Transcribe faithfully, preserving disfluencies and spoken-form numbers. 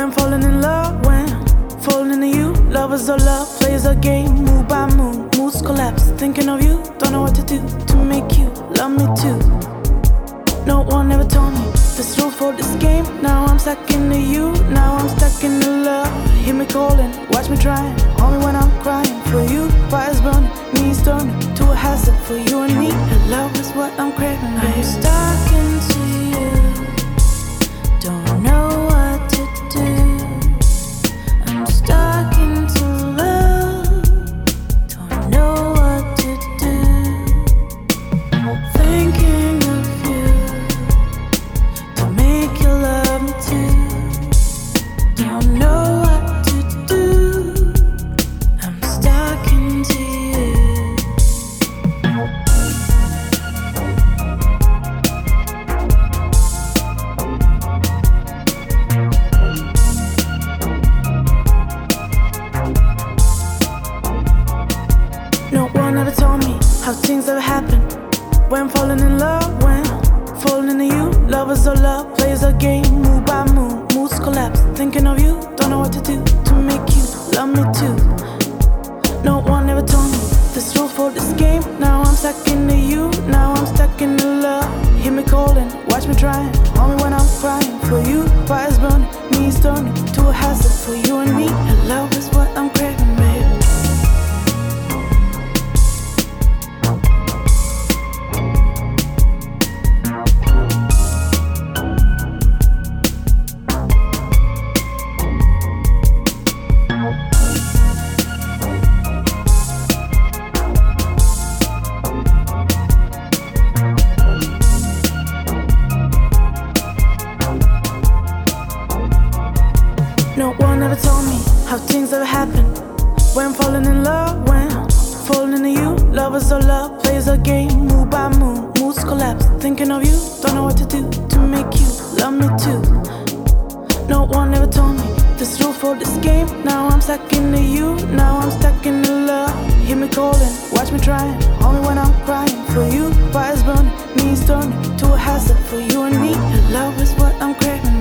I'm falling in love, when falling into you. Lovers or love, plays a game, move by move, moods collapse. Thinking of you, don't know what to do to make you love me too. No one ever told me this rule for this game. Now I'm stuck into you, now I'm stuck in the love. Hear me calling, watch me trying, hold me when I'm crying. For you, fire's burning, knees turning to a hazard. For you and me, and love is what I'm craving. I'm stuck into you, don't know what to do. I'm stuck into love, don't know what to do. Thinking of you, to make you love me too. Don't know what to do, I'm stuck into you. No one ever told me how things ever happen. When falling in love, when falling into you. Lovers or love, plays a game, move by move, moods collapse. Thinking of you, don't know what to do to make you love me too. No one ever told me this rule for this game. Now I'm stuck into you, now I'm stuck in the love. Hear me calling, watch me trying, hold me when I'm crying. For you, fire's burning, knees turning to a hazard. For you and me, and love is what I'm craving, baby. No one ever told me how things ever happen. When falling in love, when falling into you. Lovers or love, plays a game, move by move, moods collapse. Thinking of you, don't know what to do to make you love me too. No one ever told me this rule for this game. Now I'm stuck into you, now I'm stuck in the love. Hear me calling, watch me trying, hold me when I'm crying. For you, fire's burning, knees turning to a hazard. For you and me, and love is what I'm craving.